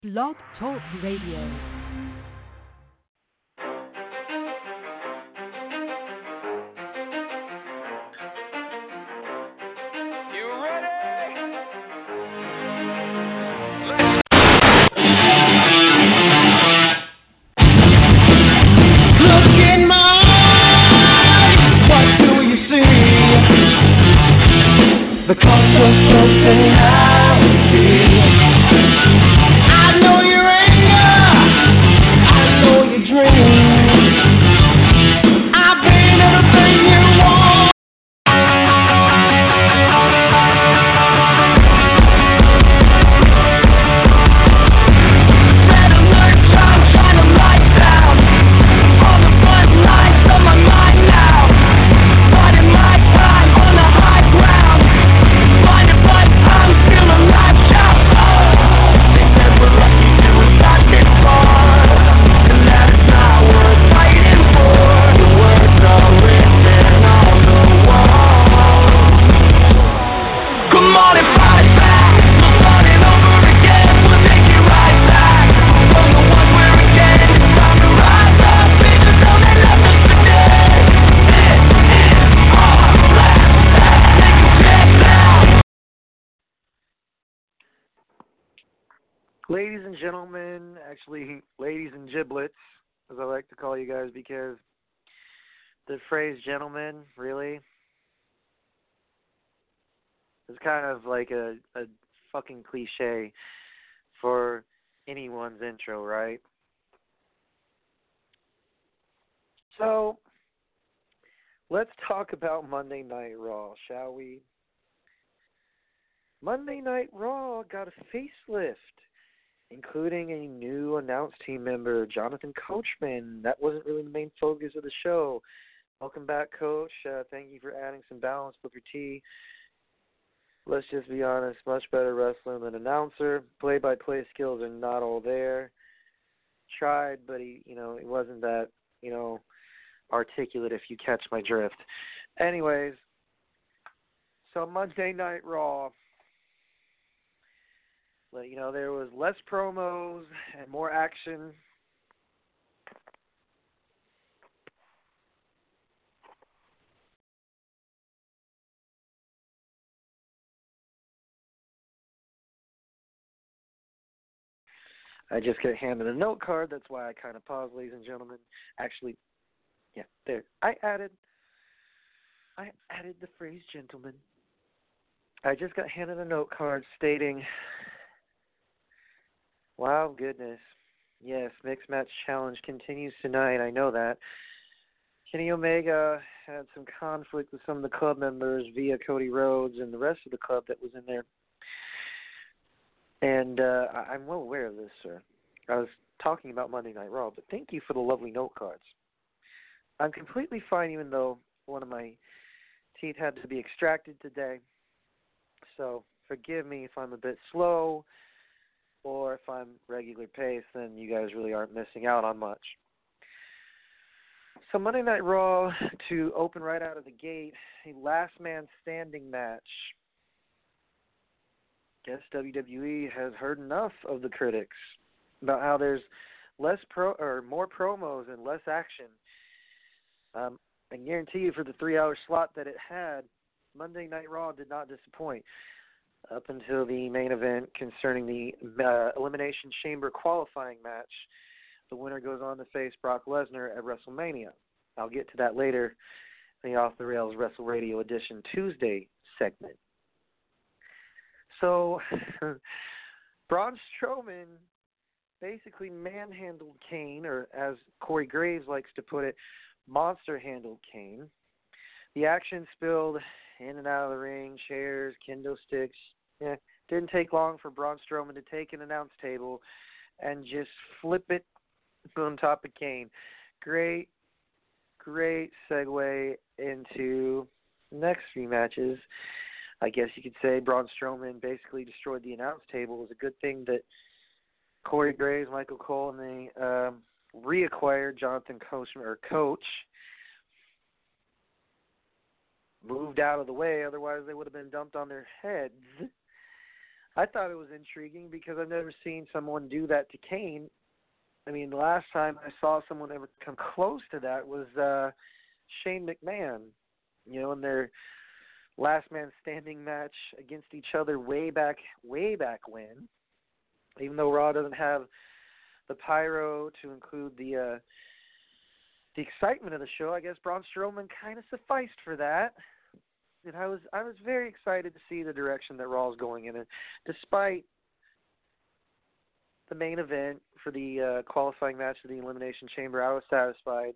Blog Talk Radio. The cost of personality. I know your anger, I know your dreams. I've been everything you want. Red alert, time, shine a light down. All the floodlights on my mind now. Finding my time on the high ground. Blinded, but I'm still alive, shout, oh! They said we're lucky till we got this far, and that is not worth fighting for. The words are written on the wall. Come on and fight back, we'll start it over again. We'll take it right back from the one we're again. It's time to rise up, even though they left us for dead. This is our last act. Take a chance now. Ladies and gentlemen, actually, ladies and giblets, as I like to call you guys, because the phrase gentleman, really, is kind of like a fucking cliche for anyone's intro, right? So, let's talk about Monday Night Raw, shall we? Monday Night Raw got a facelift, including a new announced team member, Jonathan Coachman. That wasn't really the main focus of the show. Welcome back, Coach. Thank you for adding some balance, Booker T. Let's just be honest, much better wrestler than announcer. Play-by-play skills are not all there. Tried, but he wasn't that, articulate, if you catch my drift. Anyways, so Monday Night Raw. There was less promos and more action. I just got handed a note card. That's why I kind of paused, ladies and gentlemen. Actually, yeah, there. I added the phrase gentleman. I just got handed a note card stating, wow, goodness. Yes, Mixed Match Challenge continues tonight. I know that. Kenny Omega had some conflict with some of the club members via Cody Rhodes and the rest of the club that was in there. And I'm well aware of this, sir. I was talking about Monday Night Raw, but thank you for the lovely note cards. I'm completely fine, even though one of my teeth had to be extracted today. So forgive me if I'm a bit slow, or if I'm regular pace, then you guys really aren't missing out on much. So Monday Night Raw, to open right out of the gate, a last man standing match. Guess WWE has heard enough of the critics about how there's more promos and less action. I guarantee you, for the 3-hour slot that it had, Monday Night Raw did not disappoint. Up until the main event concerning the Elimination Chamber qualifying match. The winner goes on to face Brock Lesnar at WrestleMania. I'll get to that later in the Off the Rails Wrestle Radio Edition Tuesday segment. So, Braun Strowman basically manhandled Kane, or as Corey Graves likes to put it, monster-handled Kane. The action spilled in and out of the ring, chairs, kendo sticks. Yeah, didn't take long for Braun Strowman to take an announce table and just flip it on top of Kane. Great segue into the next few matches. I guess you could say Braun Strowman basically destroyed the announce table. It was a good thing that Corey Graves, Michael Cole, and they reacquired Jonathan Coachman, or Coach, moved out of the way. Otherwise, they would have been dumped on their heads. I thought it was intriguing because I've never seen someone do that to Kane. I mean, the last time I saw someone ever come close to that was Shane McMahon, in their last man standing match against each other way back when. Even though Raw doesn't have the pyro to include the excitement of the show, I guess Braun Strowman kind of sufficed for that. And I was very excited to see the direction that Raw's going in. And despite the main event for the qualifying match of the Elimination Chamber, I was satisfied.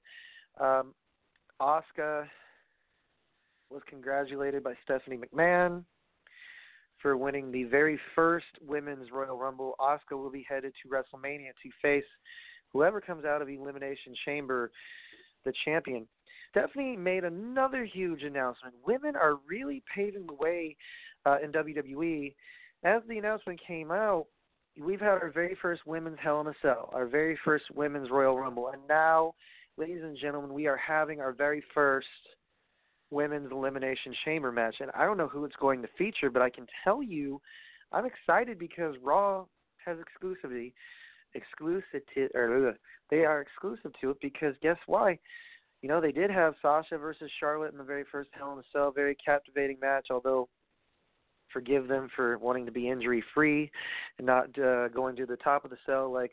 Asuka was congratulated by Stephanie McMahon for winning the very first Women's Royal Rumble. Asuka will be headed to WrestleMania to face whoever comes out of the Elimination Chamber, the champion. Stephanie made another huge announcement. Women are really paving the way in WWE. As the announcement came out, we've had our very first Women's Hell in a Cell, our very first Women's Royal Rumble, and now, ladies and gentlemen, we are having our very first Women's Elimination Chamber match. And I don't know who it's going to feature, but I can tell you I'm excited because Raw has they are exclusive to it because guess why? They did have Sasha versus Charlotte in the very first Hell in a Cell, very captivating match, although forgive them for wanting to be injury-free and not going to the top of the cell like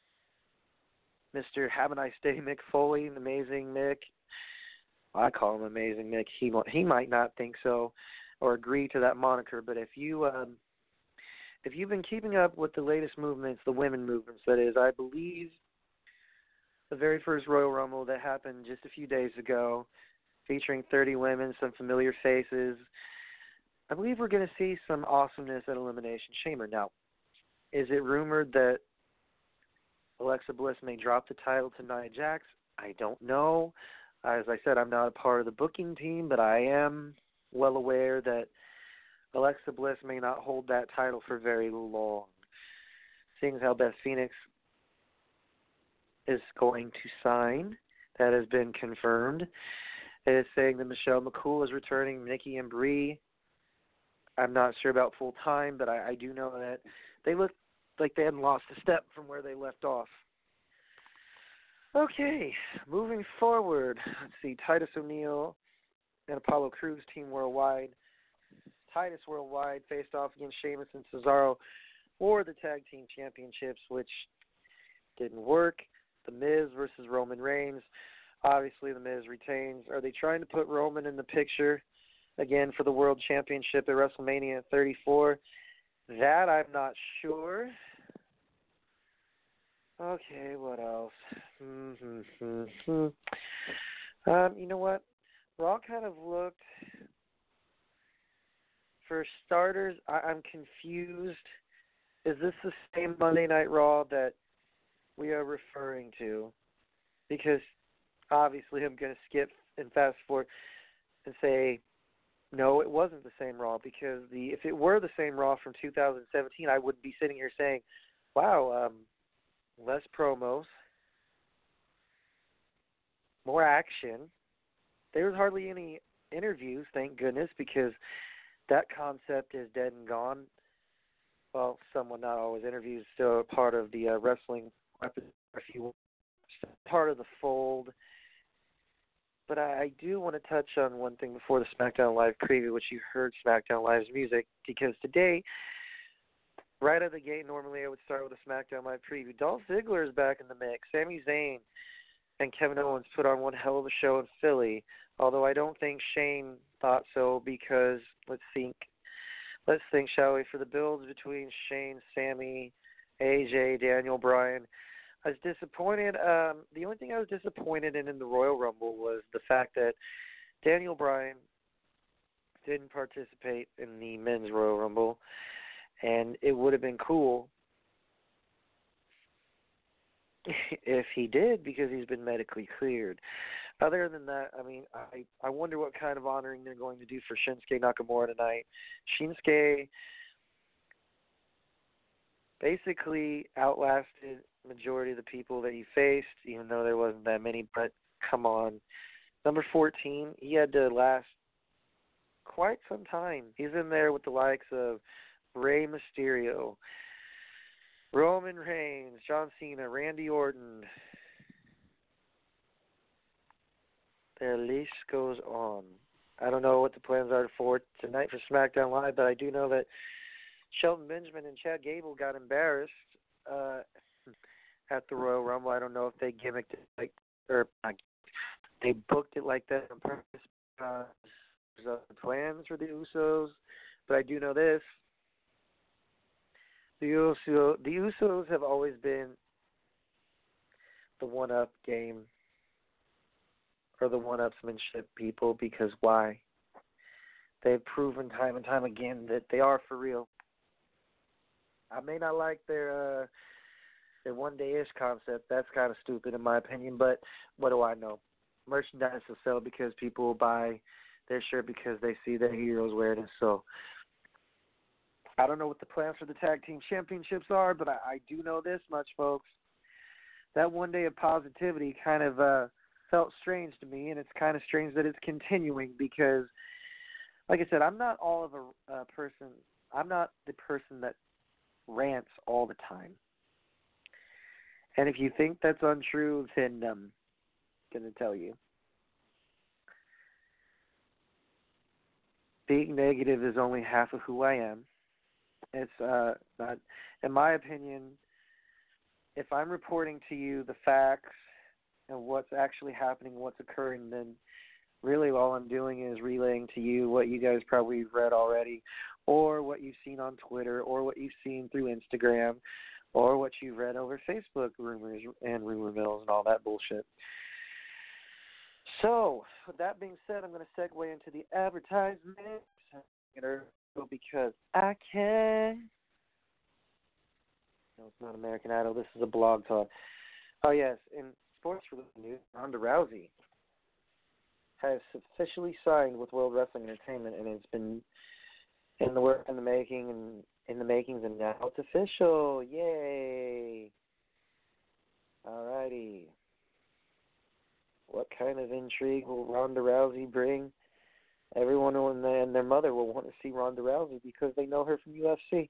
Mr. Have a Nice Day Mick Foley, Amazing Mick. I call him Amazing Mick. He might not think so or agree to that moniker, but if you've been keeping up with the latest movements, the women movements, that is, I believe the very first Royal Rumble that happened just a few days ago, featuring 30 women, some familiar faces, I believe we're going to see some awesomeness at Elimination Chamber. Now, is it rumored that Alexa Bliss may drop the title to Nia Jax? I don't know. As I said, I'm not a part of the booking team, but I am well aware that Alexa Bliss may not hold that title for very long. Seeing as how Beth Phoenix is going to sign, that has been confirmed. It is saying that Michelle McCool is returning, Nikki and Brie. I'm not sure about full time, but I do know that they look like they hadn't lost a step from where they left off. Okay, moving forward. Let's see, Titus O'Neil and Apollo Crews, Team Worldwide. Titus Worldwide faced off against Sheamus and Cesaro for the Tag Team Championships, which didn't work. The Miz versus Roman Reigns. Obviously, The Miz retains. Are they trying to put Roman in the picture again for the World Championship at WrestleMania 34? That I'm not sure. Okay, what else? You know what? Raw kind of looked, for starters, I'm confused. Is this the same Monday Night Raw that we are referring to? Because obviously I'm going to skip and fast forward and say, no, it wasn't the same Raw, because if it were the same Raw from 2017, I wouldn't be sitting here saying, wow, less promos, more action. There was hardly any interviews, thank goodness, because that concept is dead and gone. Well, someone, not always, interviews, still a part of the wrestling, if you will, part of the fold. But I do want to touch on one thing before the SmackDown Live preview, which you heard SmackDown Live's music, because today, right out of the gate, normally I would start with a SmackDown Live preview. Dolph Ziggler is back in the mix. Sami Zayn and Kevin Owens put on one hell of a show in Philly, although I don't think Shane thought so, because let's think, shall we, for the builds between Shane, Sami, AJ, Daniel Bryan. I was disappointed. The only thing I was disappointed in the Royal Rumble was the fact that Daniel Bryan didn't participate in the Men's Royal Rumble, and it would have been cool if he did, because he's been medically cleared. Other than that, I mean, I wonder what kind of honoring they're going to do for Shinsuke Nakamura tonight. Shinsuke basically outlasted the majority of the people that he faced, even though there wasn't that many, but come on. Number 14, he had to last quite some time. He's in there with the likes of Rey Mysterio, Roman Reigns, John Cena, Randy Orton. Their list goes on. I don't know what the plans are for tonight for SmackDown Live, but I do know that Shelton Benjamin and Chad Gable got embarrassed at the Royal Rumble. I don't know if they gimmicked it they booked it like that on purpose. There's other plans for the Usos, but I do know this. The Usos have always been the one-up game or the one-upsmanship people, because why? They've proven time and time again that they are for real. I may not like their one-day-ish concept. That's kind of stupid in my opinion, but what do I know? Merchandise will sell because people will buy their shirt because they see their heroes wearing it. So I don't know what the plans for the tag team championships are, but I do know this much, folks. That one day of positivity kind of felt strange to me, and it's kind of strange that it's continuing because, like I said, I'm not all of a person. I'm not the person that rants all the time. And if you think that's untrue, then I'm going to tell you. Being negative is only half of who I am. It's not, in my opinion, if I'm reporting to you the facts and what's actually happening, what's occurring, then really all I'm doing is relaying to you what you guys probably read already, or what you've seen on Twitter, or what you've seen through Instagram, or what you've read over Facebook rumors and rumor mills and all that bullshit. So, with that being said, I'm going to segue into the advertisement because I can. No, it's not American Idol. This is a blog talk. Oh, yes. In sports related news, Ronda Rousey has officially signed with World Wrestling Entertainment, and it's been in the work, in the makings, and now it's official. Yay! Alrighty. What kind of intrigue will Ronda Rousey bring? Everyone and their mother will want to see Ronda Rousey because they know her from UFC.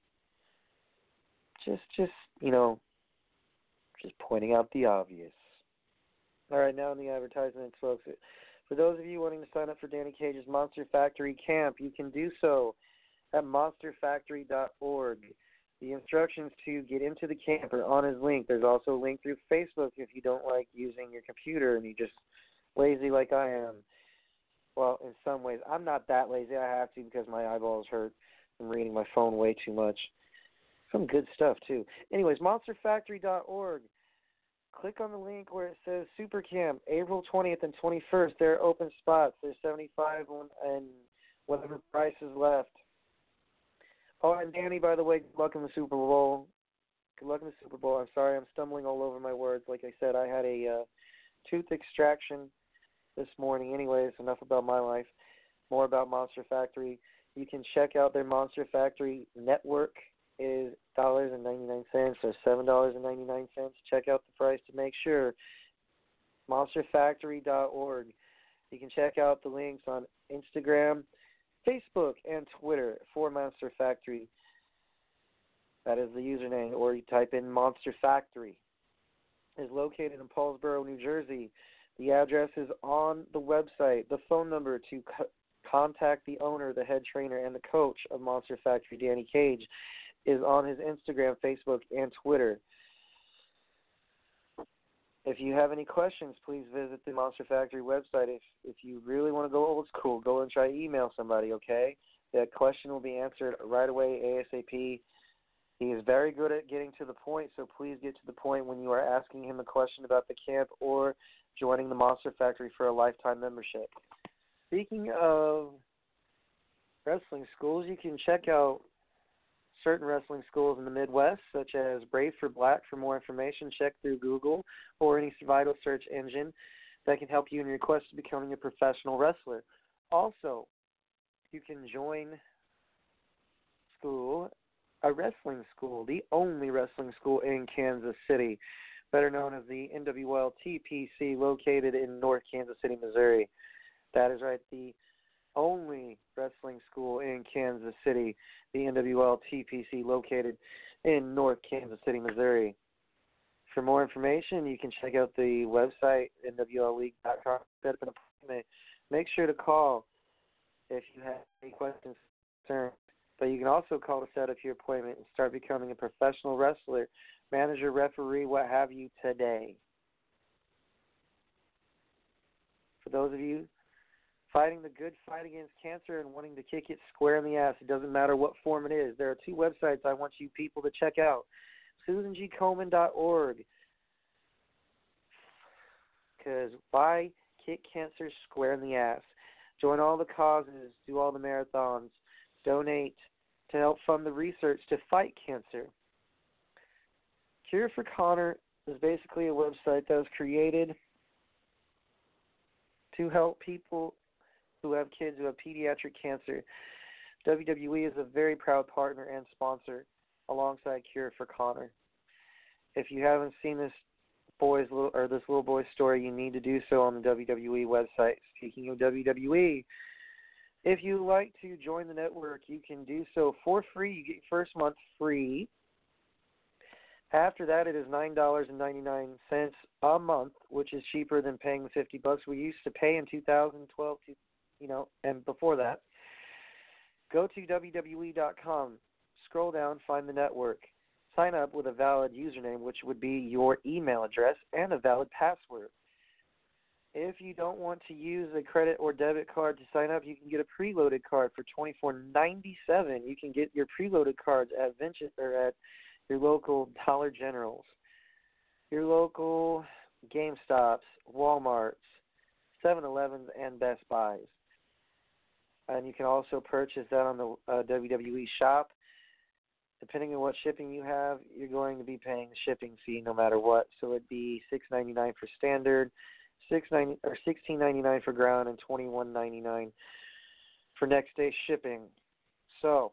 Just pointing out the obvious. All right, now in the advertisements, folks. For those of you wanting to sign up for Danny Cage's Monster Factory Camp, you can do so at monsterfactory.org. The instructions to get into the camp are on his link. There's also a link through Facebook if you don't like using your computer and you're just lazy like I am. Well, in some ways. I'm not that lazy. I have to because my eyeballs hurt from reading my phone way too much. Some good stuff, too. Anyways, monsterfactory.org. Click on the link where it says Super Camp, April 20th and 21st. There are open spots. There's 75 and whatever price is left. Oh, and Danny, by the way, good luck in the Super Bowl. Good luck in the Super Bowl. I'm sorry, I'm stumbling all over my words. Like I said, I had a tooth extraction this morning. Anyways, enough about my life. More about Monster Factory. You can check out their Monster Factory network. It is $0.99 or $7.99. Check out the price to make sure. Monsterfactory.org. You can check out the links on Instagram, Facebook, and Twitter for Monster Factory. That is the username, or you type in Monster Factory. It is located in Paulsboro, New Jersey. The address is on the website. The phone number to contact the owner, the head trainer, and the coach of Monster Factory, Danny Cage, is on his Instagram, Facebook, and Twitter. If you have any questions, please visit the Monster Factory website. If you really want to go old school, go and try to email somebody, okay? That question will be answered right away, ASAP. He is very good at getting to the point, so please get to the point when you are asking him a question about the camp or joining the Monster Factory for a lifetime membership. Speaking of wrestling schools, you can check out certain wrestling schools in the Midwest, such as Brave for Black. For more information, check through Google or any vital search engine that can help you in your quest to becoming a professional wrestler. Also, you can join a wrestling school, the only wrestling school in Kansas City, better known as the NWL TPC, located in North Kansas City, Missouri. That is right, the only wrestling school in Kansas City, the NWL TPC, located in North Kansas City, Missouri. For more information, you can check out the website, nwlleague.com. Set up an appointment. Make sure to call if you have any questions or concerns. But you can also call to set up your appointment and start becoming a professional wrestler, manager, referee, what have you, today. For those of you fighting the good fight against cancer and wanting to kick it square in the ass, it doesn't matter what form it is. There are two websites I want you people to check out. SusanGColeman.org. Because why kick cancer square in the ass? Join all the causes, do all the marathons, donate to help fund the research to fight cancer. Cure for Connor is basically a website that was created to help people who have kids who have pediatric cancer. WWE is a very proud partner and sponsor alongside Cure for Connor. If you haven't seen this little boy's story, you need to do so on the WWE website. Speaking of WWE, if you would like to join the network, you can do so for free. You get your first month free. After that, it is $9.99 a month, which is cheaper than paying the $50 we used to pay in 2012, and before that. Go to WWE.com, scroll down, find the network. Sign up with a valid username, which would be your email address, and a valid password. If you don't want to use a credit or debit card to sign up, you can get a preloaded card for $24.97. You can get your preloaded cards at at your local Dollar Generals, your local GameStops, Walmarts, 7-Elevens, and Best Buys. And you can also purchase that on the WWE shop. Depending on what shipping you have, you're going to be paying the shipping fee no matter what. So it'd be $6.99 for standard, $16.99 for ground, and $21.99 for next day shipping. So,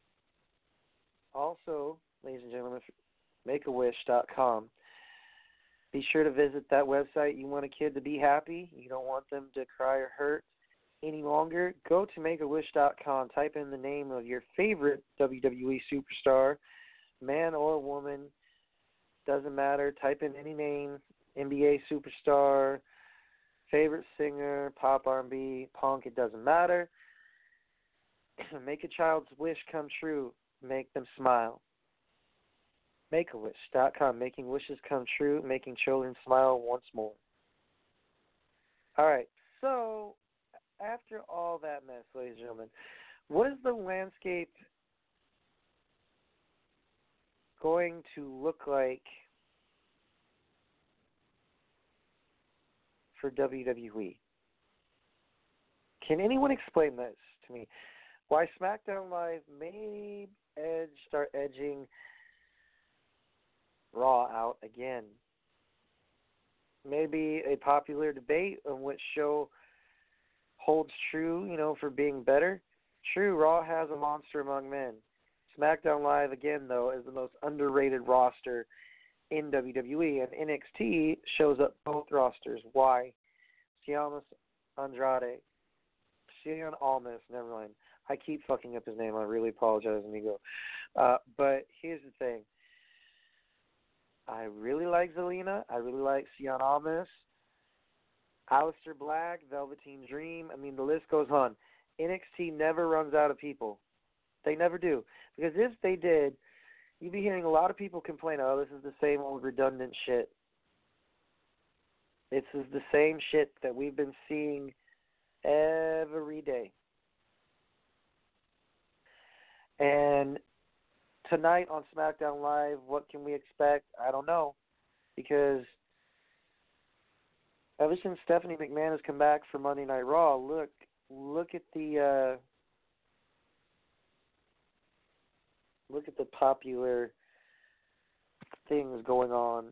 also, ladies and gentlemen, Make-A-Wish.com. Be sure to visit that website. You want a kid to be happy. You don't want them to cry or hurt any longer. Go to Make-A-Wish.com. Type in the name of your favorite WWE superstar, man or woman. Doesn't matter. Type in any name, NBA superstar, favorite singer, pop, R&B, punk. It doesn't matter. Make a child's wish come true. Make them smile. Make-A-Wish.com. Making wishes come true, making children smile once more. All right, so after all that mess, ladies and gentlemen, what is the landscape going to look like for WWE? Can anyone explain this to me? Why SmackDown Live may start edging Raw out again? Maybe a popular debate on which show holds true, for being better. True, Raw has a monster among men. SmackDown Live, again, though, is the most underrated roster in WWE, and NXT shows up both rosters. Why? Cien Almas, never mind. I keep fucking up his name. I really apologize, amigo. But here's the thing. I really like Zelina. I really like Cien Almas. Aleister Black, Velveteen Dream. I mean, the list goes on. NXT never runs out of people. They never do. Because if they did, you'd be hearing a lot of people complain, oh, this is the same old redundant shit. This is the same shit that we've been seeing every day. And tonight on SmackDown Live, what can we expect? I don't know. Because ever since Stephanie McMahon has come back for Monday Night Raw, look at the popular things going on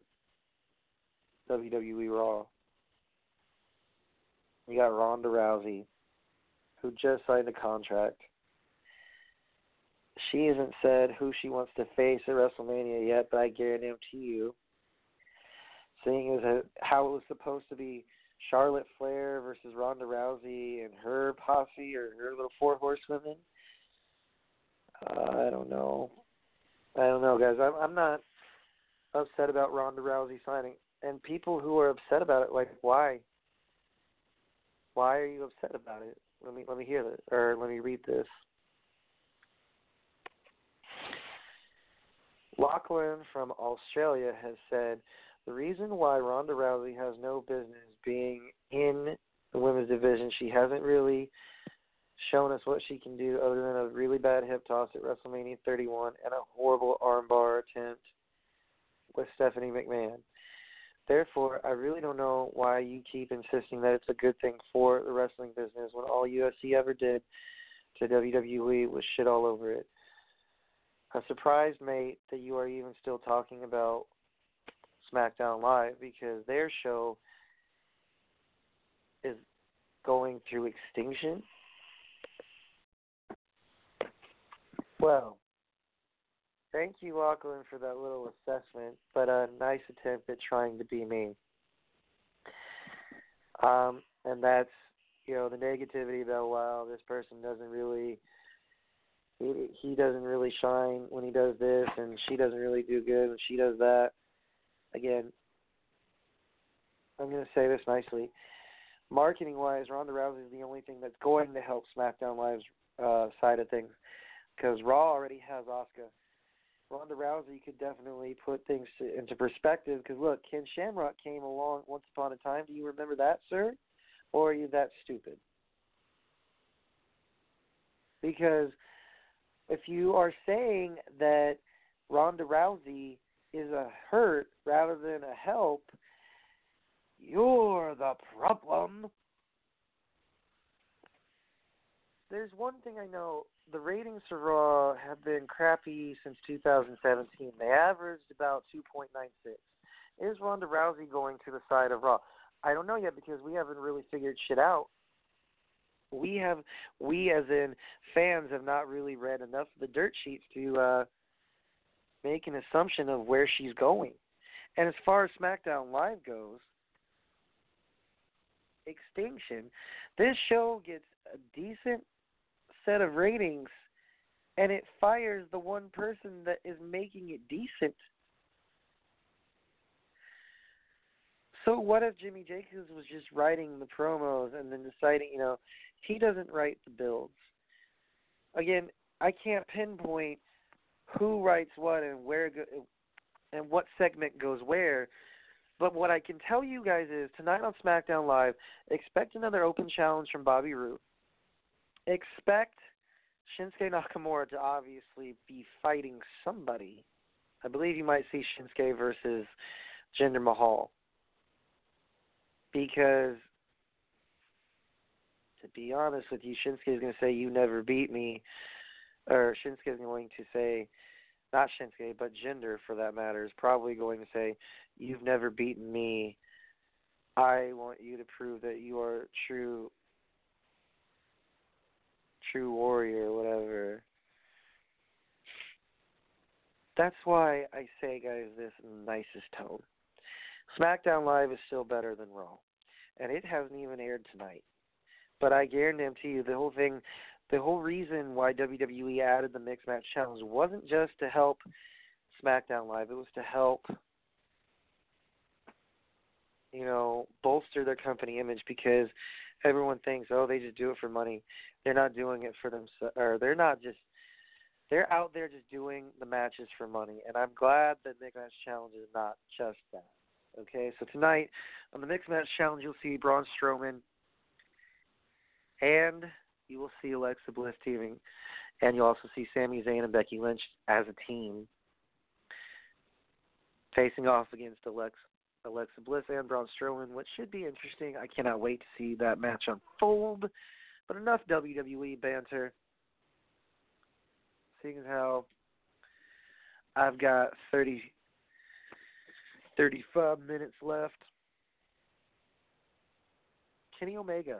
WWE Raw. You got Ronda Rousey, who just signed a contract. She hasn't said who she wants to face at WrestleMania yet, but I guarantee you, seeing as how it was supposed to be Charlotte Flair versus Ronda Rousey and her posse or her little four horsewomen. I don't know. Guys. I'm not upset about Ronda Rousey signing. And people who are upset about it, like, why? Why are you upset about it? Let me hear this, or let me read this. Lachlan from Australia has said, the reason why Ronda Rousey has no business being in the women's division, she hasn't really shown us what she can do other than a really bad hip toss at WrestleMania 31 and a horrible armbar attempt with Stephanie McMahon. Therefore, I really don't know why you keep insisting that it's a good thing for the wrestling business when all UFC ever did to WWE was shit all over it. I'm surprised, mate, that you are even still talking about SmackDown Live because their show is going through extinction. Well, thank you, Lachlan, for that little assessment, but a nice attempt at trying to be me. And that's, the negativity about, wow, this person doesn't really, he doesn't really shine when he does this, and she doesn't really do good when she does that. Again, I'm going to say this nicely. Marketing-wise, Ronda Rousey is the only thing that's going to help SmackDown Live's side of things because Raw already has Asuka. Ronda Rousey could definitely put things into perspective because, look, Ken Shamrock came along once upon a time. Do you remember that, sir? Or are you that stupid? Because if you are saying that Ronda Rousey is a hurt rather than a help, you're the problem. There's one thing I know. The ratings for Raw have been crappy since 2017. They averaged about 2.96. Is Ronda Rousey going to the side of Raw? I don't know yet because we haven't really figured shit out. We as in fans have not really read enough of the dirt sheets to make an assumption of where she's going. And as far as SmackDown Live goes, extinction, this show gets a decent set of ratings and it fires the one person that is making it decent. So what if Jimmy Jacobs was just writing the promos and then deciding, he doesn't write the builds? Again, I can't pinpoint who writes what and where and what segment goes where. But what I can tell you guys is tonight on SmackDown Live, expect another open challenge from Bobby Roode. Expect Shinsuke Nakamura to obviously be fighting somebody. I believe you might see Shinsuke versus Jinder Mahal. Because, to be honest with you, Shinsuke is going to say, you never beat me. Or Shinsuke is going to say, not Shinsuke, but Jinder, for that matter, is probably going to say, you've never beaten me. I want you to prove that you are true warrior, whatever. That's why I say, guys, this in the nicest tone. SmackDown Live is still better than Raw, and it hasn't even aired tonight. But I guarantee you, the whole reason why WWE added the Mixed Match Challenge wasn't just to help SmackDown Live. It was to help, bolster their company image because everyone thinks, they just do it for money. They're not doing it for themselves, or they're out there just doing the matches for money. And I'm glad that Mixed Match Challenge is not just that. Okay, so tonight on the Mixed Match Challenge, you'll see Braun Strowman and you will see Alexa Bliss teaming, and you'll also see Sami Zayn and Becky Lynch as a team facing off against Alexa Bliss and Braun Strowman, which should be interesting. I cannot wait to see that match unfold. But enough WWE banter. Seeing as how I've got 35 minutes left. Kenny Omega.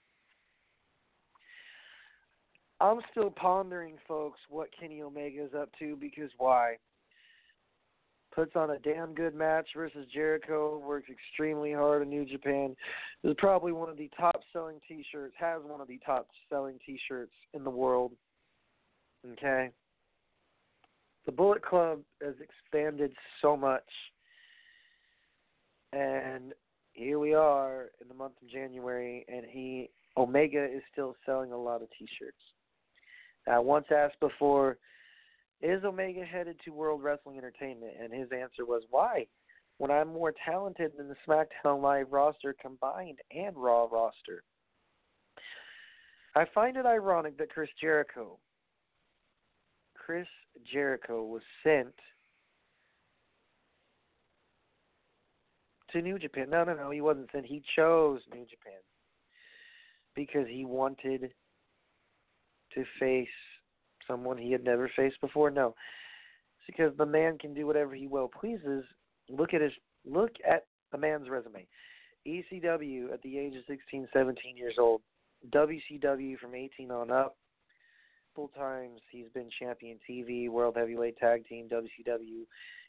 I'm still pondering, folks, what Kenny Omega is up to because why? puts on a damn good match versus Jericho, works extremely hard in New Japan. This is probably one of the top-selling T-shirts, has one of the top-selling T-shirts in the world. Okay? The Bullet Club has expanded so much. And here we are in the month of January, and Omega is still selling a lot of T-shirts. I once asked before, is Omega headed to World Wrestling Entertainment? And his answer was, why? When I'm more talented than the SmackDown Live roster combined and Raw roster. I find it ironic that Chris Jericho was sent to New Japan. No, he wasn't sent. He chose New Japan because he wanted to face someone he had never faced before. No, it's because the man can do whatever he well pleases. Look at the man's resume. ECW at the age of 16, 17 years old. WCW from 18 on up. Full times he's been champion TV, World Heavyweight Tag Team, WCW,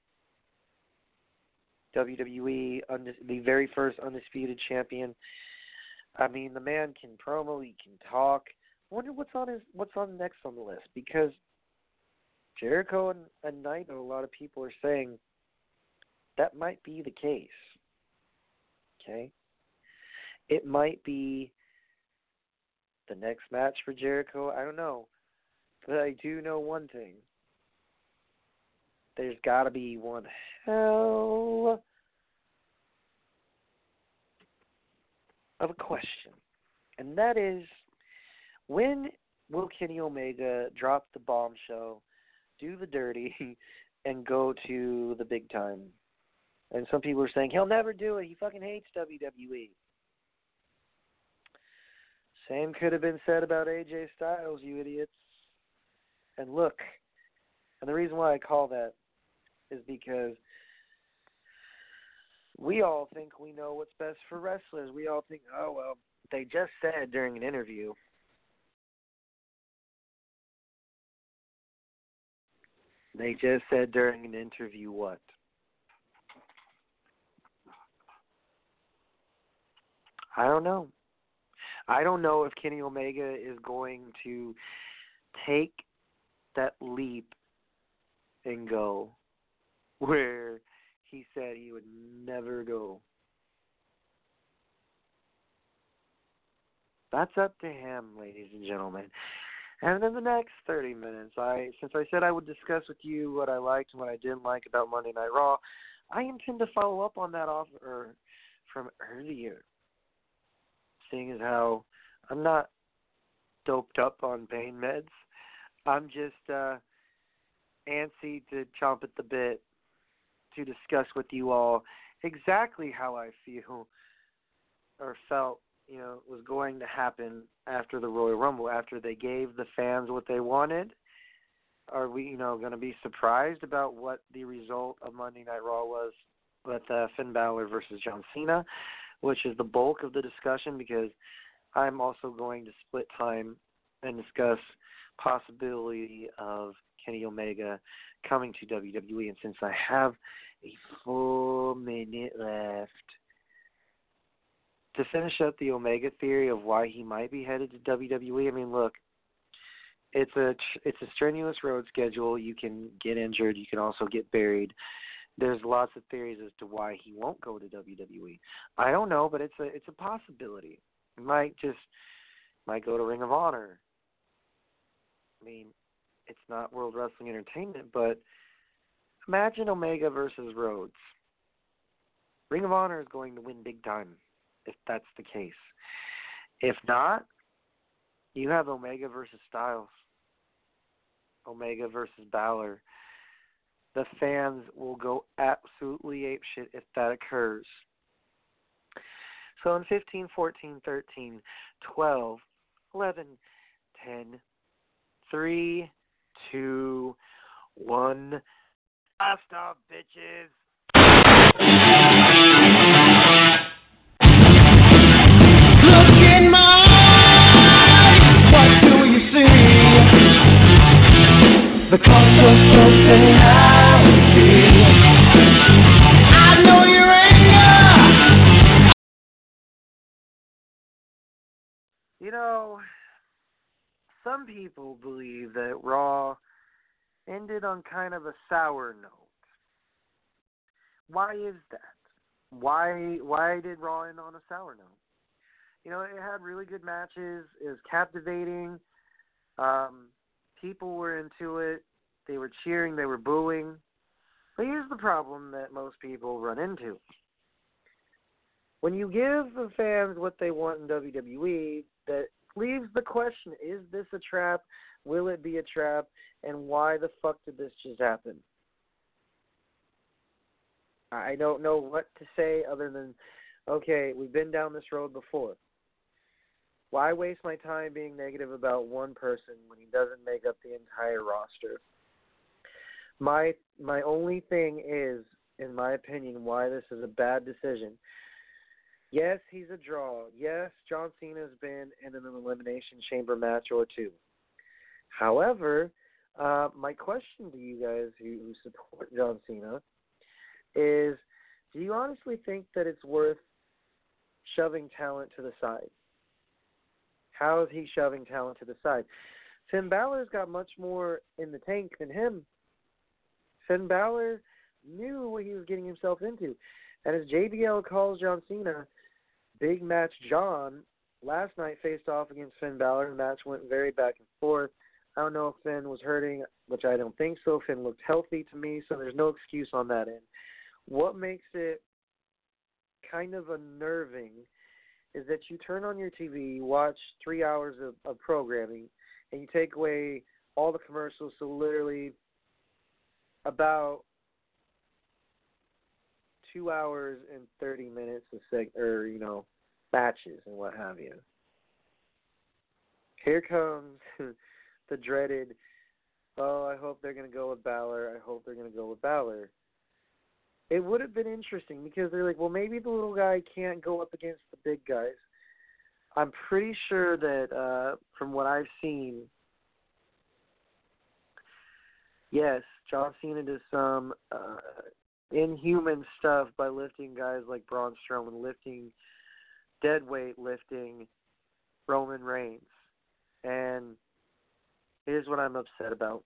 WWE, the very first undisputed champion. I mean, the man can promo, he can talk. I wonder what's on next on the list, because Jericho and Naito, a lot of people are saying that might be the case. Okay? It might be the next match for Jericho. I don't know. But I do know one thing. There's got to be one hell of a question. And that is, when will Kenny Omega drop the bombshell, do the dirty, and go to the big time? And some people are saying, he'll never do it. He fucking hates WWE. Same could have been said about AJ Styles, you idiots. And look, and the reason why I call that is because we all think we know what's best for wrestlers. We all think, oh, well, they just said during an interview. They just said during an interview what? I don't know. I don't know if Kenny Omega is going to take that leap and go where he said he would never go. That's up to him, ladies and gentlemen. And in the next 30 minutes, since I said I would discuss with you what I liked and what I didn't like about Monday Night Raw, I intend to follow up on that offer from earlier. Seeing as how I'm not doped up on pain meds, I'm just antsy to chomp at the bit to discuss with you all exactly how I feel or felt, was going to happen after the Royal Rumble, after they gave the fans what they wanted. Are we, going to be surprised about what the result of Monday Night Raw was with Finn Balor versus John Cena, which is the bulk of the discussion, because I'm also going to split time and discuss possibility of Kenny Omega coming to WWE. And since I have a full minute left to finish up the Omega theory of why he might be headed to WWE, I mean, look, it's a strenuous road schedule. You can get injured. You can also get buried. There's lots of theories as to why he won't go to WWE. I don't know, but it's a possibility. He might go to Ring of Honor. I mean, it's not World Wrestling Entertainment, but imagine Omega versus Rhodes. Ring of Honor is going to win big time, if that's the case. If not, you have Omega versus Styles. Omega versus Balor. The fans will go absolutely apeshit if that occurs. So in 15, 14, 13, 12, 11, 10, 3, 2, 1. Blast off, bitches. Look in my eyes, what do you see? The cost of personality. some people believe that Raw ended on kind of a sour note. Why is that? Why did Raw end on a sour note? It had really good matches. It was captivating. People were into it. They were cheering. They were booing. But here's the problem that most people run into. When you give the fans what they want in WWE, that leaves the question, is this a trap? Will it be a trap? And why the fuck did this just happen? I don't know what to say other than, okay, we've been down this road before. Why waste my time being negative about one person when he doesn't make up the entire roster? My only thing is, in my opinion, why this is a bad decision. Yes, he's a draw. Yes, John Cena's been in an Elimination Chamber match or two. However, my question to you guys who support John Cena is, do you honestly think that it's worth shoving talent to the side? How is he shoving talent to the side? Finn Balor's got much more in the tank than him. Finn Balor knew what he was getting himself into. And as JBL calls John Cena, Big Match John, last night faced off against Finn Balor. The match went very back and forth. I don't know if Finn was hurting, which I don't think so. Finn looked healthy to me, so there's no excuse on that end. What makes it kind of unnerving is that you turn on your TV, you watch 3 hours of programming, and you take away all the commercials, so literally about 2 hours and 30 minutes of matches and what have you. Here comes the dreaded, I hope they're going to go with Balor. I hope they're going to go with Balor. It would have been interesting because they're like, well, maybe the little guy can't go up against the big guys. I'm pretty sure that from what I've seen, yes, John Cena does some inhuman stuff by lifting guys like Braun Strowman, lifting deadweight, lifting Roman Reigns. And here's what I'm upset about.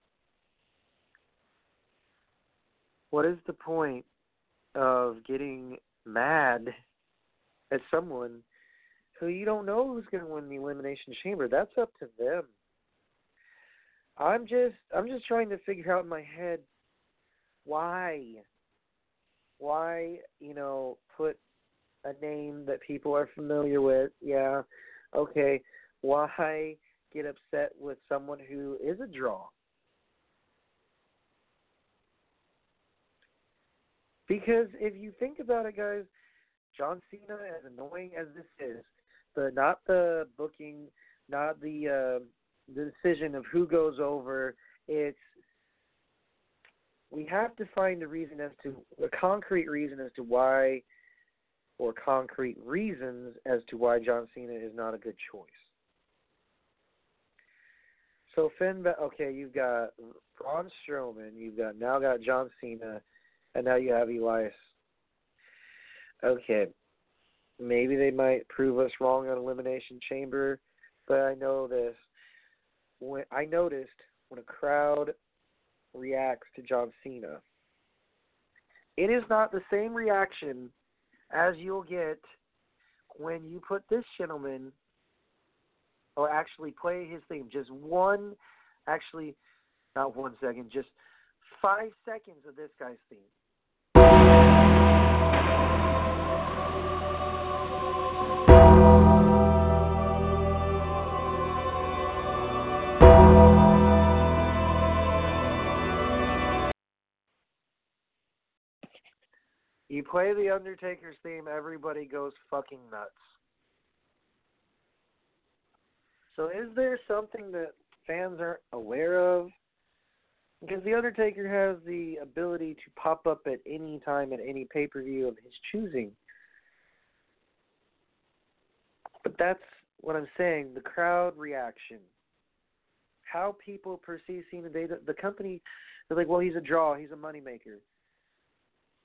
What is the point of getting mad at someone who you don't know who's going to win the Elimination Chamber? That's up to them. I'm just trying to figure out in my head why, put a name that people are familiar with. Yeah, okay. Why get upset with someone who is a draw? Because if you think about it, guys, John Cena, as annoying as this is, not the booking, not the decision of who goes over, we have to find a concrete reason as to why, or concrete reasons as to why John Cena is not a good choice. So you've got Braun Strowman, you've got John Cena, and now you have Elias. Okay, maybe they might prove us wrong on Elimination Chamber, but I know this. I noticed when a crowd reacts to John Cena, it is not the same reaction as you'll get when you put this gentleman, or actually play his theme. Just not 1 second, just 5 seconds of this guy's theme. You play The Undertaker's theme, everybody goes fucking nuts. So is there something that fans aren't aware of? Because The Undertaker has the ability to pop up at any time at any pay-per-view of his choosing. But that's what I'm saying, the crowd reaction. How people perceive Cena, the company, they're like, well, he's a draw, he's a moneymaker.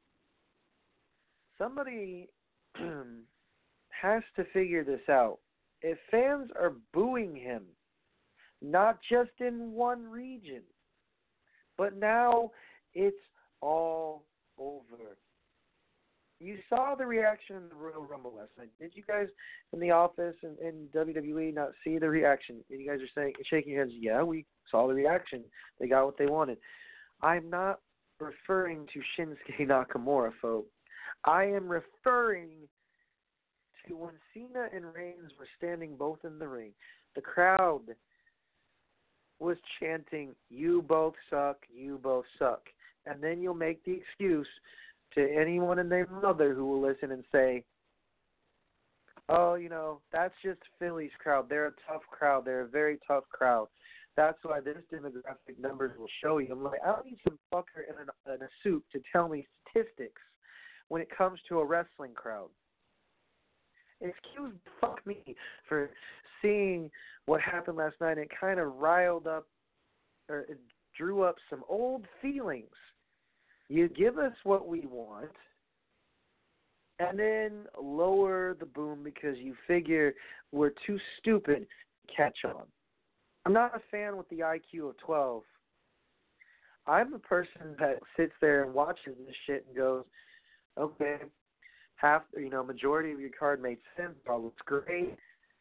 Somebody has to figure this out. if fans are booing him, not just in one region, but now it's all over. You saw the reaction in the Royal Rumble last night. Did you guys in the office and in WWE not see the reaction? And you guys are saying, shaking your heads, yeah, we saw the reaction. They got what they wanted. I'm not referring to Shinsuke Nakamura, folks. I am referring to when Cena and Reigns were standing both in the ring. The crowd was chanting, "You both suck, you both suck." And then you'll make the excuse to anyone and their mother who will listen and say, oh, that's just Philly's crowd. They're a tough crowd. They're a very tough crowd. That's why this demographic numbers will show you. I'm like, I don't need some fucker in a suit to tell me statistics when it comes to a wrestling crowd. Excuse fuck me for seeing what happened last night. It kind of riled up, or it drew up some old feelings. You give us what we want, and then lower the boom because you figure we're too stupid to catch on. I'm not a fan with the IQ of 12. I'm a person that sits there and watches this shit and goes, okay, majority of your card made sense, all looks great.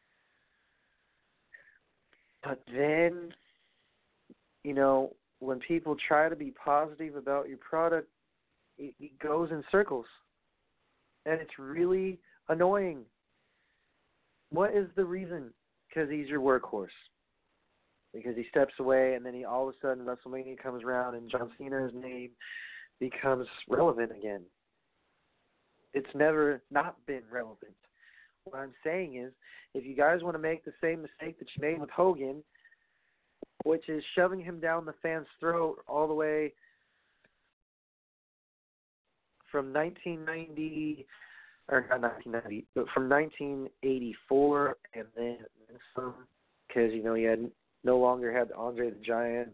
But then, when people try to be positive about your product, it goes in circles. And it's really annoying. What is the reason? Because he's your workhorse. Because he steps away and then all of a sudden WrestleMania comes around and John Cena's name becomes relevant again. It's never not been relevant. What I'm saying is, if you guys want to make the same mistake that you made with Hogan, which is shoving him down the fan's throat all the way from 1990, or not 1990, but from 1984 and then some, because, he had no longer had Andre the Giant.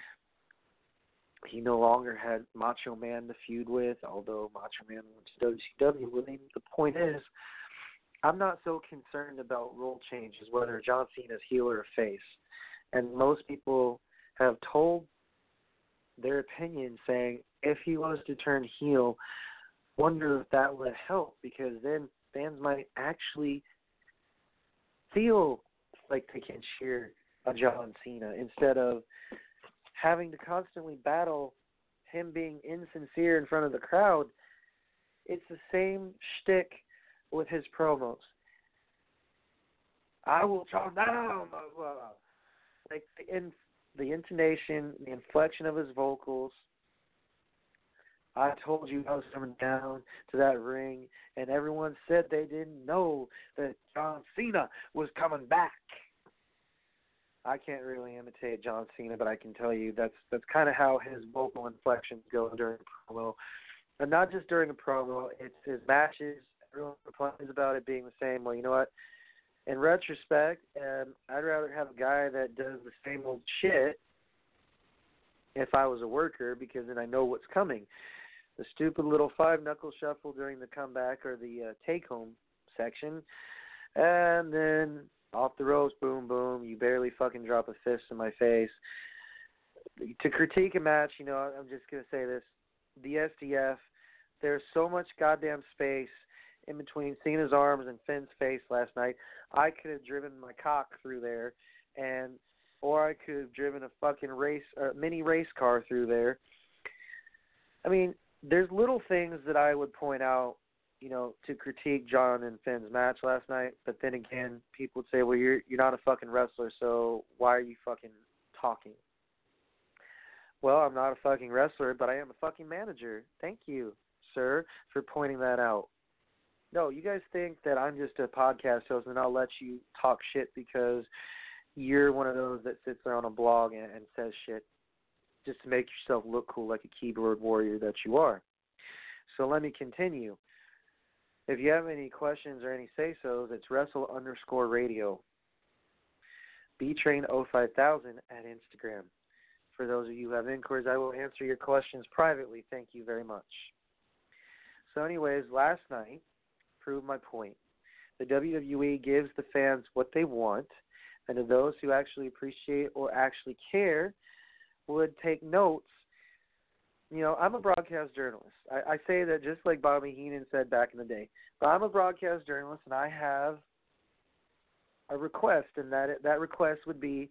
He no longer had Macho Man to feud with, although Macho Man went to WCW. The point is, I'm not so concerned about role changes, whether John Cena's heel or face. And most people have told their opinion saying, if he was to turn heel, wonder if that would help, because then fans might actually feel like they can cheer a John Cena instead of having to constantly battle him being insincere in front of the crowd. It's the same shtick with his promos. I will talk down, blah, blah, blah. Like the intonation, the inflection of his vocals. I told you I was coming down to that ring, and everyone said they didn't know that John Cena was coming back. I can't really imitate John Cena, but I can tell you that's kind of how his vocal inflections go during a promo. And not just during a promo, it's his matches. Everyone complains about it being the same. Well, you know what? In retrospect, I'd rather have a guy that does the same old shit if I was a worker, because then I know what's coming. The stupid little five-knuckle shuffle during the comeback or the take-home section, and then off the ropes, boom, boom, you barely fucking drop a fist in my face. To critique a match, I'm just going to say this. The SDF, there's so much goddamn space in between Cena's arms and Finn's face last night. I could have driven my cock through there, or I could have driven a fucking mini race car through there. I mean, there's little things that I would point out, to critique John and Finn's match last night. But then again, people would say, well, you're not a fucking wrestler, so why are you fucking talking? Well, I'm not a fucking wrestler, but I am a fucking manager. Thank you, sir, for pointing that out. No, you guys think that I'm just a podcast host and I'll let you talk shit because you're one of those that sits there on a blog and says shit just to make yourself look cool like a keyboard warrior that you are. So let me continue. If you have any questions or any say-sos, it's Wrestle_radio. BTrain05000 at Instagram. For those of you who have inquiries, I will answer your questions privately. Thank you very much. So anyways, last night proved my point. The WWE gives the fans what they want, and to those who actually appreciate or actually care would take notes. You know, I'm a broadcast journalist. I say that just like Bobby Heenan said back in the day. But I'm a broadcast journalist, and I have a request, and that request would be,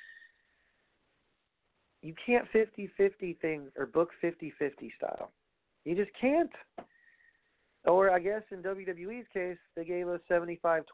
you can't 50-50 things or book 50-50 style. You just can't. Or I guess in WWE's case, they gave us 75-25.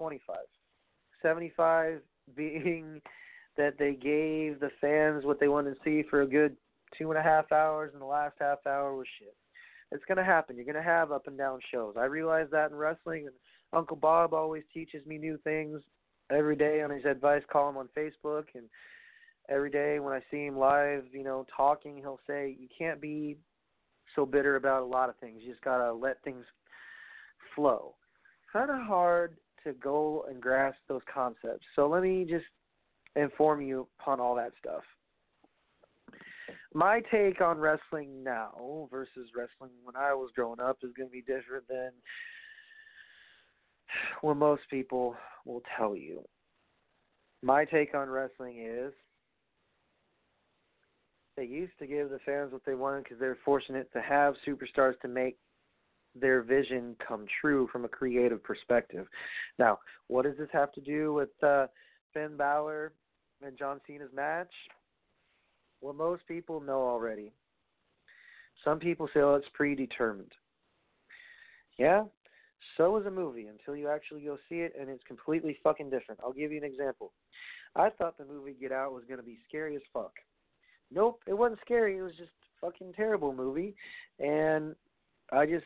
75 being that they gave the fans what they wanted to see for a good 2.5 hours, and the last half hour was shit. It's going to happen. You're going to have up and down shows. I realize that in wrestling, and Uncle Bob always teaches me new things every day on his advice column on Facebook, and every day when I see him live, you know, talking, he'll say, you can't be so bitter about a lot of things. You just got to let things flow. Kind of hard to go and grasp those concepts. So let me just inform you upon all that stuff. My take on wrestling now versus wrestling when I was growing up is going to be different than what most people will tell you. My take on wrestling is they used to give the fans what they wanted because they're fortunate to have superstars to make their vision come true from a creative perspective. Now, what does this have to do with Finn Balor and John Cena's match? Well, most people know already. Some people say, oh, it's predetermined. Yeah, so is a movie until you actually go see it, and it's completely fucking different. I'll give you an example. I thought the movie Get Out was going to be scary as fuck. Nope, it wasn't scary. It was just a fucking terrible movie. And I just,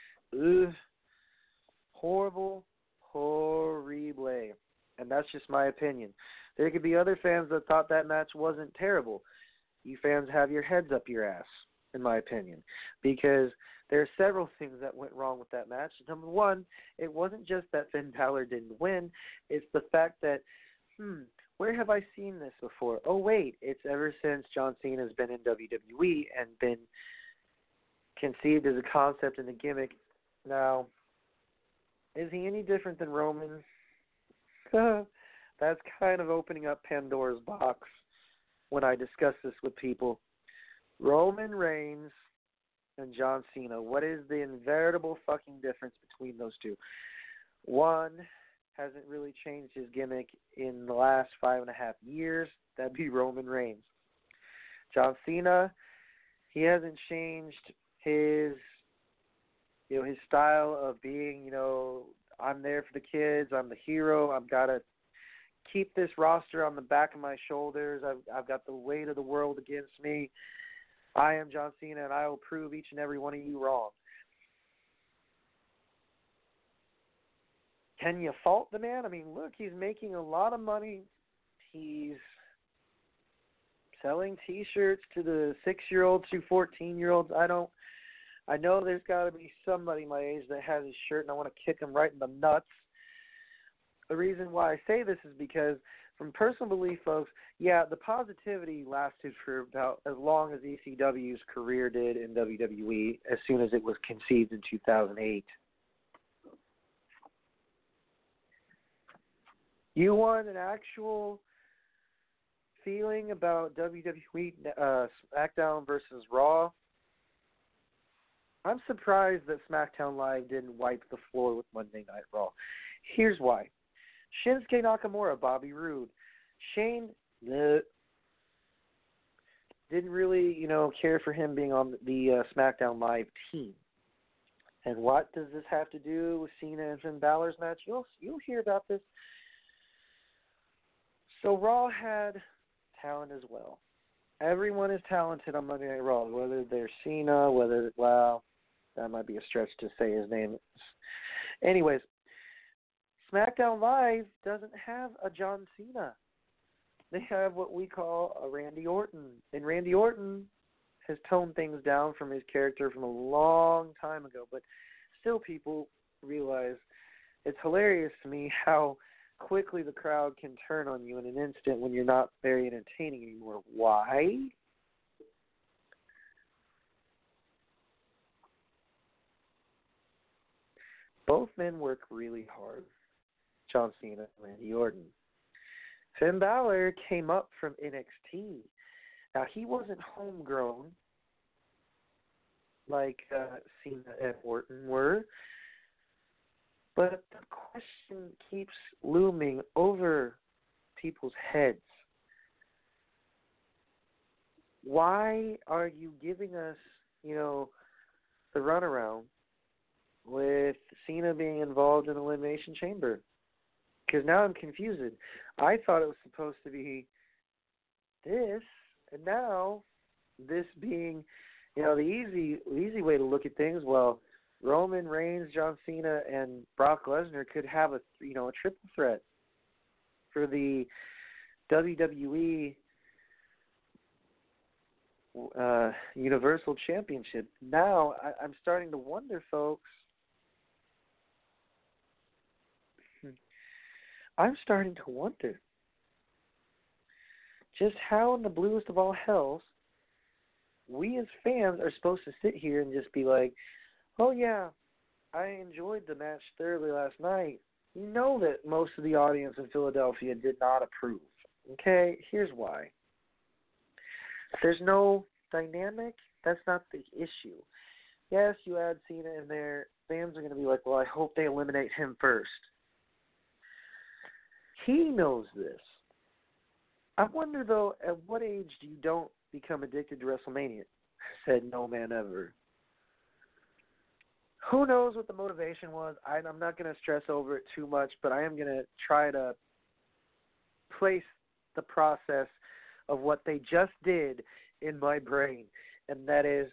horrible, horrible. And that's just my opinion. There could be other fans that thought that match wasn't terrible. You fans have your heads up your ass, in my opinion, because there are several things that went wrong with that match. Number one, it wasn't just that Finn Balor didn't win. It's the fact that, where have I seen this before? Oh, wait, it's ever since John Cena has been in WWE and been conceived as a concept and a gimmick. Now, is he any different than Roman? That's kind of opening up Pandora's box when I discuss this with people. Roman Reigns and John Cena, what is the inevitable fucking difference between those two? One hasn't really changed his gimmick in the last 5.5 years. That'd be Roman Reigns. John Cena, he hasn't changed his style of being, I'm there for the kids, I'm the hero, I've got to keep this roster on the back of my shoulders, I've got the weight of the world against me. I am John Cena, and I will prove each and every one of you wrong. Can you fault the man? I mean, look, he's making a lot of money. He's selling T-shirts to the 6-year-olds to 14-year-olds. I know there's got to be somebody my age that has his shirt, and I want to kick him right in the nuts. The reason why I say this is because, from personal belief, folks, yeah, the positivity lasted for about as long as ECW's career did in WWE as soon as it was conceived in 2008. You want an actual feeling about WWE SmackDown versus Raw? I'm surprised that SmackDown Live didn't wipe the floor with Monday Night Raw. Here's why. Shinsuke Nakamura, Bobby Roode, Shane didn't really, care for him being on the SmackDown Live team. And what does this have to do with Cena and Finn Balor's match? You'll hear about this. So Raw had talent as well. Everyone is talented on Monday Night Raw, whether they're Cena, that might be a stretch to say his name. Anyways, SmackDown Live doesn't have a John Cena. They have what we call a Randy Orton. And Randy Orton has toned things down from his character from a long time ago. But still people realize it's hilarious to me how quickly the crowd can turn on you in an instant when you're not very entertaining anymore. Why? Both men work really hard. John Cena and Randy Orton. Finn Balor came up from NXT. Now, he wasn't homegrown like Cena and Orton were, but the question keeps looming over people's heads. Why are you giving us, the runaround with Cena being involved in Elimination Chamber? Because now I'm confused. I thought it was supposed to be this, and now this being, the easy way to look at things. Well, Roman Reigns, John Cena, and Brock Lesnar could have a triple threat for the WWE Universal Championship. Now I'm starting to wonder, folks. I'm starting to wonder just how in the bluest of all hells we as fans are supposed to sit here and just be like, oh yeah, I enjoyed the match thoroughly last night. You know that most of the audience in Philadelphia did not approve. Okay, here's why. There's no dynamic. That's not the issue. Yes, you add Cena in there. Fans are going to be like, well, I hope they eliminate him first. He knows this. I wonder, though, at what age do you don't become addicted to WrestleMania? Said no man ever. Who knows what the motivation was? I'm not going to stress over it too much, but I am going to try to place the process of what they just did in my brain. And that is,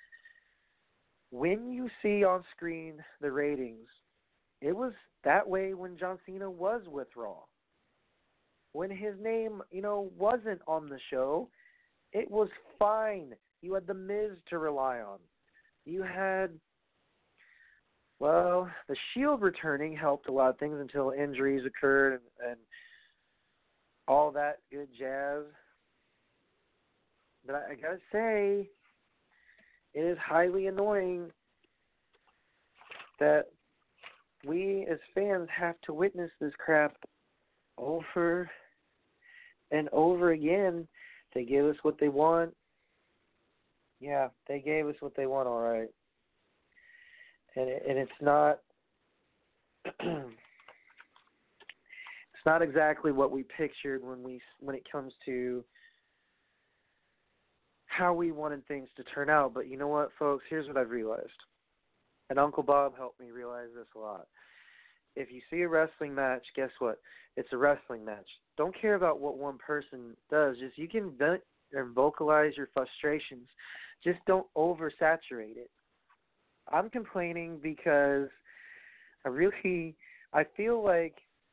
when you see on screen the ratings, it was that way when John Cena was with Raw. When his name, wasn't on the show, it was fine. You had The Miz to rely on. You had, the Shield returning helped a lot of things until injuries occurred and all that good jazz. But I got to say, it is highly annoying that we as fans have to witness this crap over and over again. They gave us what they want. Yeah, they gave us what they want, all right. And it's not it's not exactly what we pictured when it comes to how we wanted things to turn out. But you know what, folks? Here's what I've realized. And Uncle Bob helped me realize this a lot. If you see a wrestling match, guess what? It's a wrestling match. Don't care about what one person does. Just you can vent and vocalize your frustrations. Just don't oversaturate it. I'm complaining because I feel like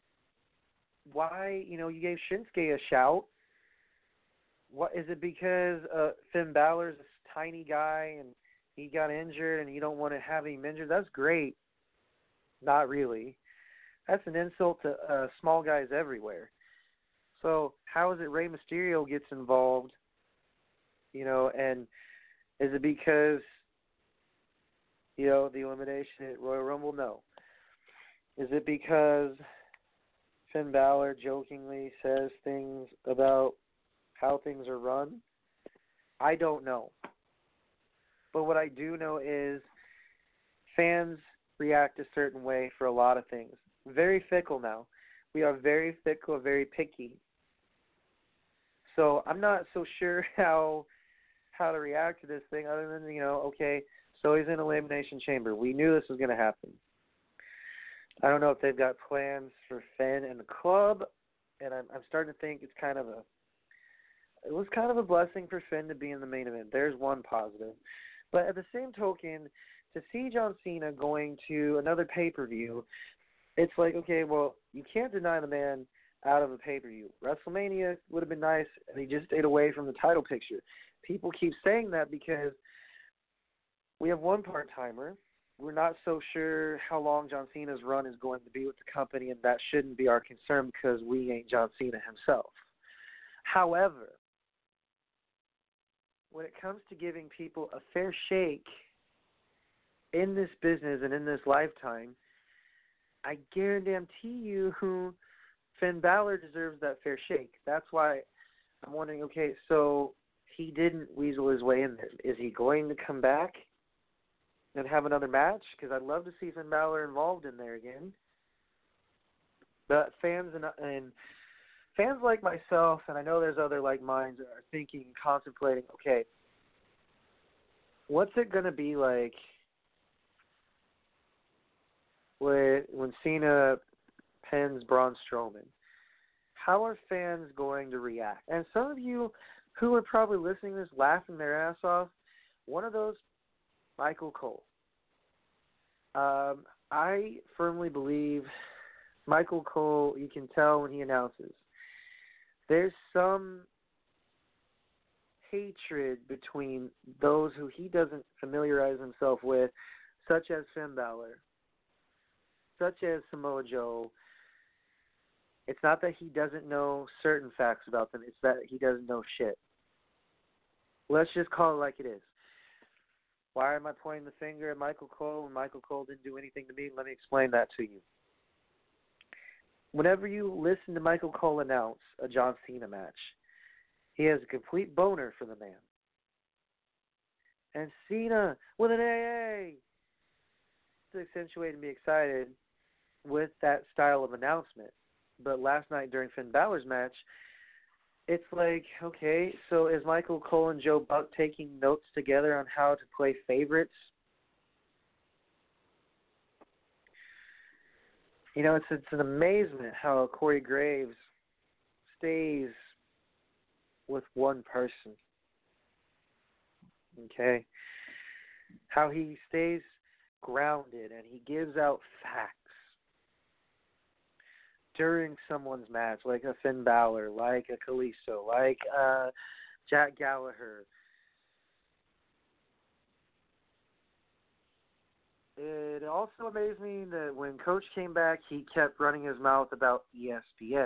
why, you gave Shinsuke a shout. What is it because Finn Balor's this tiny guy and he got injured and you don't want to have him injured? That's great. Not really. That's an insult to small guys everywhere. So how is it Rey Mysterio gets involved, and is it because, the elimination at Royal Rumble? No. Is it because Finn Balor jokingly says things about how things are run? I don't know. But what I do know is fans react a certain way for a lot of things. Very fickle now. We are very fickle, very picky. So I'm not so sure how to react to this thing other than, okay, so he's in Elimination Chamber. We knew this was going to happen. I don't know if they've got plans for Finn and the club, and I'm starting to think it was kind of a blessing for Finn to be in the main event. There's one positive. But at the same token, to see John Cena going to another pay-per-view, it's like, okay, well, you can't deny the man out of a pay-per-view. WrestleMania would have been nice, and he just stayed away from the title picture. People keep saying that because we have one part-timer. We're not so sure how long John Cena's run is going to be with the company, and that shouldn't be our concern because we ain't John Cena himself. However, when it comes to giving people a fair shake in this business and in this lifetime, I guarantee you Finn Balor deserves that fair shake. That's why I'm wondering, okay, so he didn't weasel his way in there. Is he going to come back and have another match? Because I'd love to see Finn Balor involved in there again. But fans and fans like myself, and I know there's other like minds that are thinking, contemplating, okay, what's it going to be like when Cena pins Braun Strowman? How are fans going to react? And some of you who are probably listening to this laughing their ass off, one of those, Michael Cole. I firmly believe Michael Cole, you can tell when he announces, there's some hatred between those who he doesn't familiarize himself with, such as Finn Balor, such as Samoa Joe. It's not that he doesn't know certain facts about them. It's that he doesn't know shit. Let's just call it like it is. Why am I pointing the finger at Michael Cole when Michael Cole didn't do anything to me? Let me explain that to you. Whenever you listen to Michael Cole announce a John Cena match, he has a complete boner for the man. And Cena with an AA to accentuate and be excited with that style of announcement. But last night during Finn Balor's match, it's like, okay, so is Michael Cole and Joe Buck taking notes together on how to play favorites? You know, it's an amazement how Corey Graves stays with one person. Okay? How he stays grounded and he gives out facts during someone's match, like a Finn Balor, like a Kalisto, like Jack Gallagher. It also amazed me that when Coach came back, he kept running his mouth about ESPN.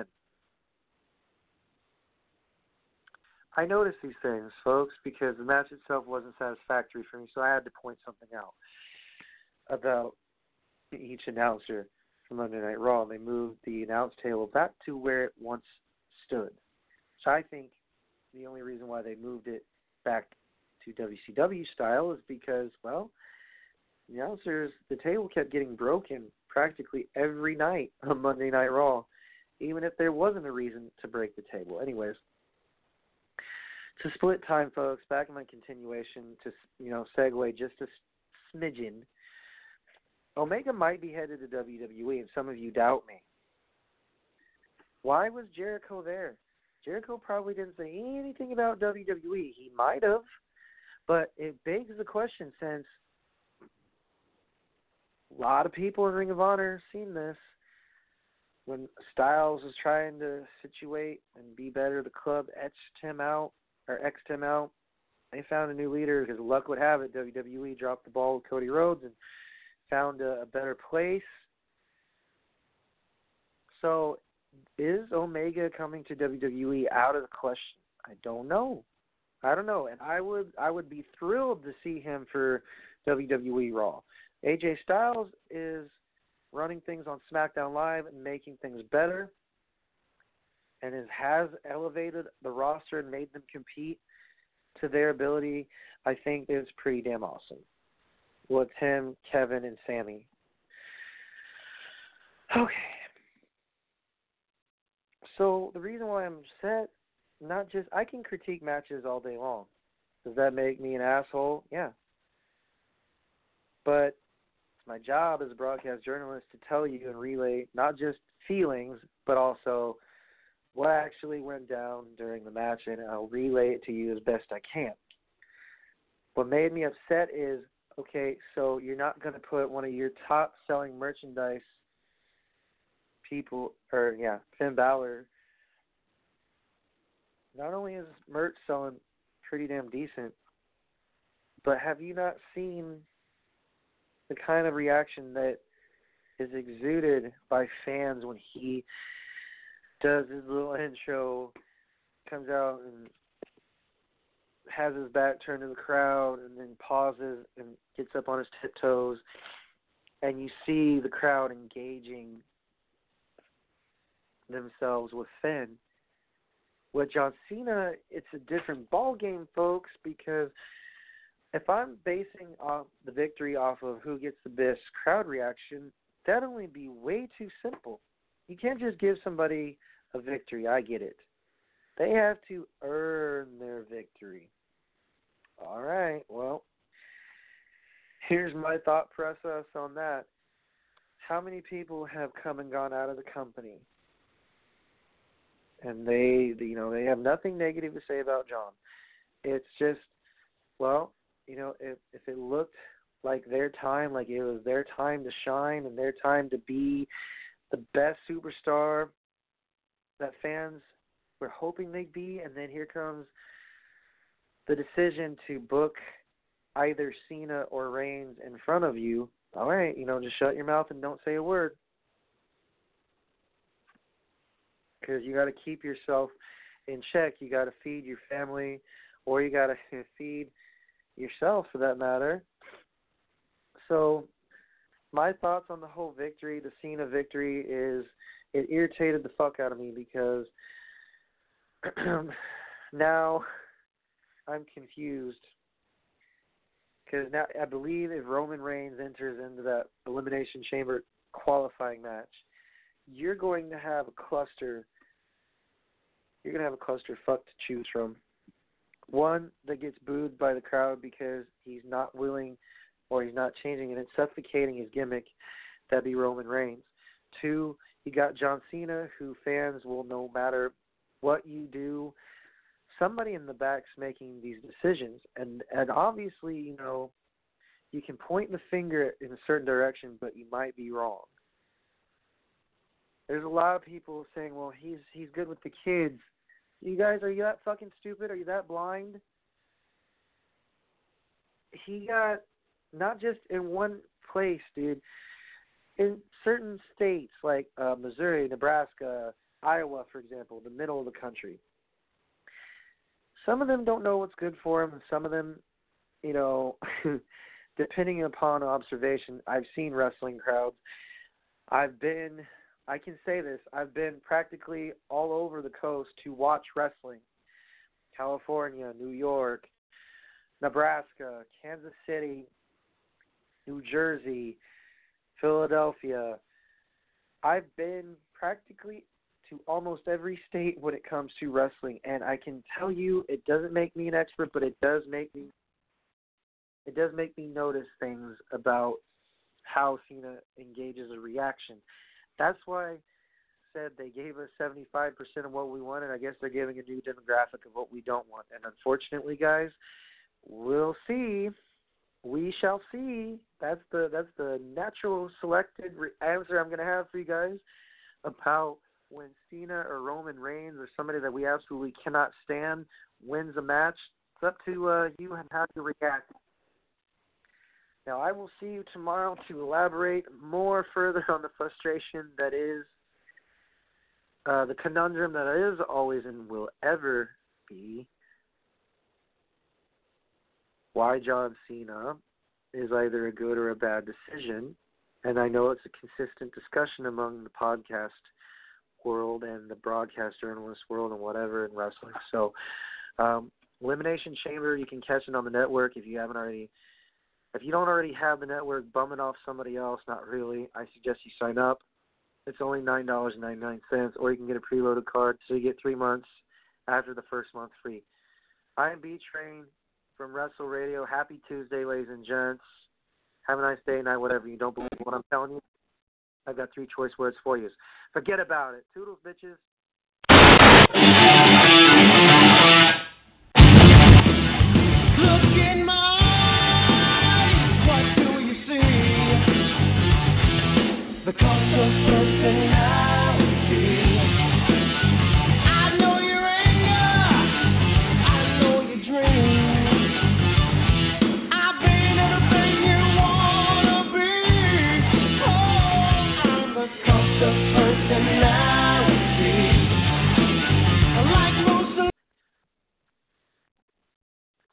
I noticed these things, folks, because the match itself wasn't satisfactory for me, so I had to point something out about each announcer from Monday Night Raw, and they moved the announce table back to where it once stood. So I think the only reason why they moved it back to WCW style is because, well, the announcers, the table kept getting broken practically every night on Monday Night Raw, even if there wasn't a reason to break the table. Anyways, to split time, folks, back in my continuation to, segue just a smidgen, Omega might be headed to WWE, and some of you doubt me. Why was Jericho there? Jericho probably didn't say anything about WWE. He might have, but it begs the question since a lot of people in Ring of Honor have seen this. When Styles was trying to situate and be better, the club X'd him out. They found a new leader because luck would have it, WWE dropped the ball with Cody Rhodes and found a better place. So is Omega coming to WWE out of the question? I don't know. And I would be thrilled to see him for WWE Raw. AJ Styles is running things on SmackDown Live and making things better, and has elevated the roster and made them compete to their ability. I think is pretty damn awesome. With him, Kevin, and Sammy. Okay. So the reason why I'm upset, I can critique matches all day long. Does that make me an asshole? Yeah. But it's my job as a broadcast journalist to tell you and relay not just feelings, but also what actually went down during the match, and I'll relay it to you as best I can. What made me upset is, okay, so you're not going to put one of your top-selling merchandise people, Finn Balor. Not only is merch selling pretty damn decent, but have you not seen the kind of reaction that is exuded by fans when he does his little intro, comes out and has his back turned to the crowd and then pauses and gets up on his tiptoes and you see the crowd engaging themselves with Finn. With John Cena, it's a different ball game, folks, because if I'm basing the victory off of who gets the best crowd reaction, that'd only be way too simple. You can't just give somebody a victory. I get it. They have to earn their victory. All right, well, here's my thought process on that. How many people have come and gone out of the company? And they have nothing negative to say about John. It's just, well, if it looked like their time, like it was their time to shine and their time to be the best superstar that fans were hoping they'd be, and then here comes the decision to book either Cena or Reigns in front of you, all right, just shut your mouth and don't say a word. Because you got to keep yourself in check. You got to feed your family, or you got to feed yourself, for that matter. So my thoughts on the whole victory, the Cena victory, is it irritated the fuck out of me because now I'm confused. Because now I believe if Roman Reigns enters into that Elimination Chamber qualifying match, you're going to have a cluster. You're going to have a clusterfuck to choose from. One that gets booed by the crowd because he's not willing or he's not changing and it's suffocating his gimmick. That'd be Roman Reigns. Two, you got John Cena, who fans will, no matter what you do, somebody in the back's making these decisions. And obviously, you can point the finger in a certain direction, but you might be wrong. There's a lot of people saying, well, he's good with the kids. You guys, are you that fucking stupid? Are you that blind? He got, not just in one place, dude, in certain states like Missouri, Nebraska, Iowa, for example, the middle of the country. Some of them don't know what's good for them, and some of them, depending upon observation, I've seen wrestling crowds. I can say this, I've been practically all over the coast to watch wrestling. California, New York, Nebraska, Kansas City, New Jersey, Philadelphia. I've been practically to almost every state when it comes to wrestling, and I can tell you it doesn't make me an expert, but it does make me notice things about how Cena engages a reaction. That's why I said they gave us 75% of what we wanted. I guess they're giving a new demographic of what we don't want. And unfortunately, guys, we'll see. We shall see. That's the natural selected answer I'm going to have for you guys about when Cena or Roman Reigns or somebody that we absolutely cannot stand wins a match. It's up to you and how you react. Now, I will see you tomorrow to elaborate more further on the frustration that is the conundrum that is always and will ever be why John Cena is either a good or a bad decision. And I know it's a consistent discussion among the podcast world and the broadcast journalist world and whatever in wrestling. So, Elimination Chamber, you can catch it on the network if you haven't already. If you don't already have the network, bum it off somebody else. Not really. I suggest you sign up. It's only $9.99, or you can get a preloaded card, so you get 3 months after the first month free. I am B-Train from Wrestle Radio. Happy Tuesday, ladies and gents. Have a nice day, night, whatever. You don't believe what I'm telling you, I've got 3 choice words for you. Forget about it. Toodles, bitches.